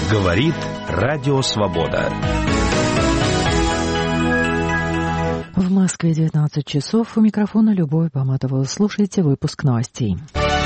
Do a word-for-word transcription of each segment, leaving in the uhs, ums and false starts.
Говорит Радио Свобода. В Москве девятнадцать часов. У микрофона Любовь Баматова. Слушайте выпуск новостей.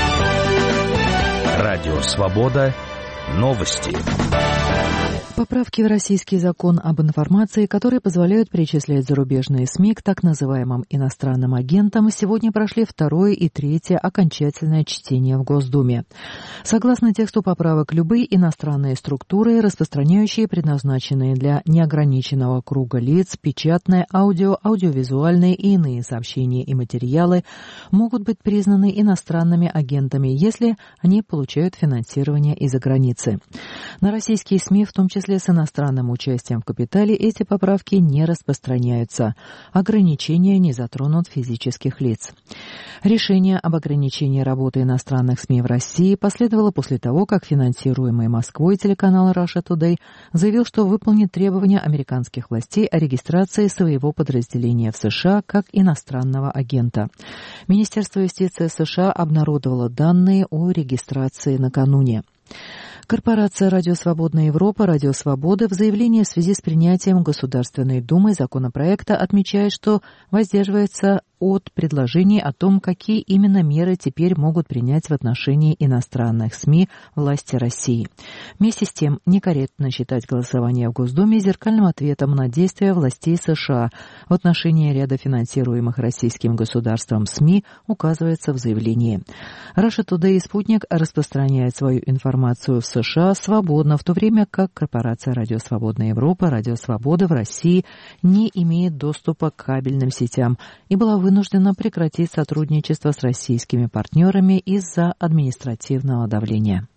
Радио Свобода. Новости. Поправки в российский закон об информации, которые позволяют причислять зарубежные СМИ к так называемым иностранным агентам, сегодня прошли второе и третье окончательное чтение в Госдуме. Согласно тексту поправок, любые иностранные структуры, распространяющие предназначенные для неограниченного круга лиц печатное, аудио, аудиовизуальные и иные сообщения и материалы, могут быть признаны иностранными агентами, если они получают финансирование из-за границы. На российские СМИ, в том числе с иностранным участием в капитале, эти поправки не распространяются. Ограничения не затронут физических лиц. Решение об ограничении работы иностранных СМИ в России последовало после того, как финансируемый Москвой телеканал Russia Today заявил, что выполнит требования американских властей о регистрации своего подразделения в США как иностранного агента. Министерство юстиции США обнародовало данные о регистрации накануне. Корпорация «Радио Свободная Европа», «Радио Свобода» в заявлении в связи с принятием Государственной Думой законопроекта отмечает, что воздерживается от предложений о том, какие именно меры теперь могут принять в отношении иностранных СМИ власти России. Вместе с тем, некорректно считать голосование в Госдуме зеркальным ответом на действия властей США в отношении ряда финансируемых российским государством СМИ, указывается в заявлении. Russia Today и «Спутник» распространяют свою информацию в США свободно, в то время как корпорация «Радио Свободная Европа», «Радио Свобода» в России не имеет доступа к кабельным сетям и была вынуждена прекратить сотрудничество с российскими партнерами из-за административного давления.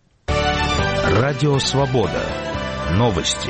Радио Свобода. Новости.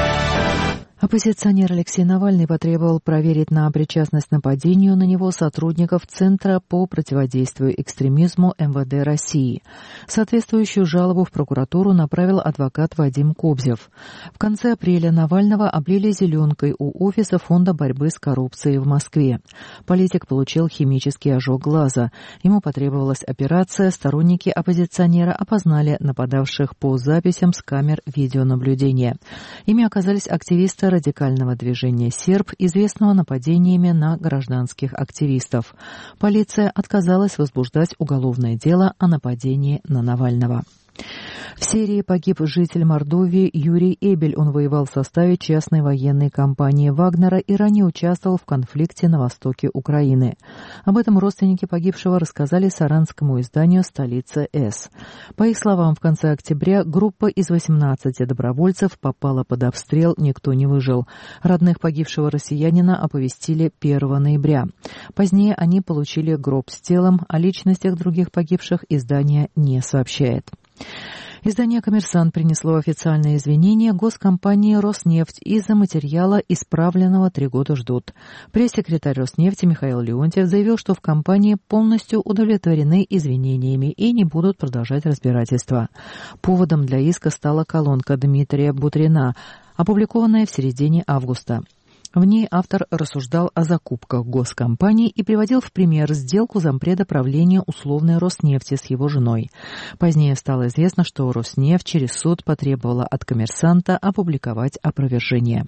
Оппозиционер Алексей Навальный потребовал проверить на причастность к нападению на него сотрудников Центра по противодействию экстремизму эм вэ дэ России. Соответствующую жалобу в прокуратуру направил адвокат Вадим Кобзев. В конце апреля Навального облили зеленкой у офиса Фонда борьбы с коррупцией в Москве. Политик получил химический ожог глаза. Ему потребовалась операция. Сторонники оппозиционера опознали нападавших по записям с камер видеонаблюдения. Ими оказались активисты радикального движения «Серб», известного нападениями на гражданских активистов. Полиция отказалась возбуждать уголовное дело о нападении на Навального. В Сирии погиб житель Мордовии Юрий Эбель. Он воевал в составе частной военной компании «Вагнера» и ранее участвовал в конфликте на востоке Украины. Об этом родственники погибшего рассказали саранскому изданию «Столица С». По их словам, в конце октября группа из восемнадцати добровольцев попала под обстрел, никто не выжил. Родных погибшего россиянина оповестили первого ноября. Позднее они получили гроб с телом, о личностях других погибших издание не сообщает. Издание «Коммерсант» принесло официальные извинения госкомпании «Роснефть» из-за материала, исправленного три года ждут. Пресс-секретарь Роснефти Михаил Леонтьев заявил, что в компании полностью удовлетворены извинениями и не будут продолжать разбирательство. Поводом для иска стала колонка Дмитрия Бутрина, опубликованная в середине августа. В ней автор рассуждал о закупках госкомпаний и приводил в пример сделку зампреда правления условной Роснефти с его женой. Позднее стало известно, что Роснефть через суд потребовала от «Коммерсанта» опубликовать опровержение.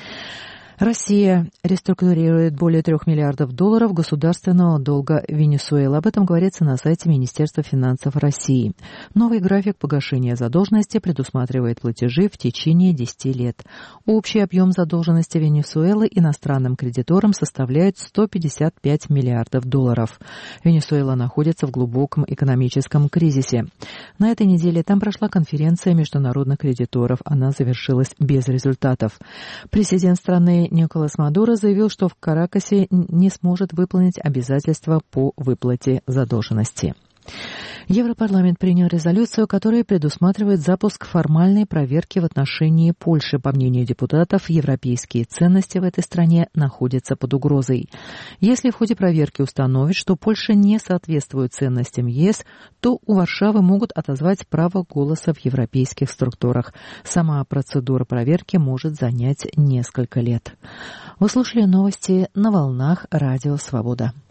Россия реструктурирует более трех миллиардов долларов государственного долга Венесуэлы. Об этом говорится на сайте Министерства финансов России. Новый график погашения задолженности предусматривает платежи в течение десяти лет. Общий объем задолженности Венесуэлы иностранным кредиторам составляет сто пятьдесят пять миллиардов долларов. Венесуэла находится в глубоком экономическом кризисе. На этой неделе там прошла конференция международных кредиторов. Она завершилась без результатов. Президент страны Николас Мадуро заявил, что в Каракасе не сможет выполнить обязательства по выплате задолженности. Европарламент принял резолюцию, которая предусматривает запуск формальной проверки в отношении Польши. По мнению депутатов, европейские ценности в этой стране находятся под угрозой. Если в ходе проверки установят, что Польша не соответствует ценностям ЕС, то у Варшавы могут отозвать право голоса в европейских структурах. Сама процедура проверки может занять несколько лет. Вы слушали новости на волнах Радио Свобода.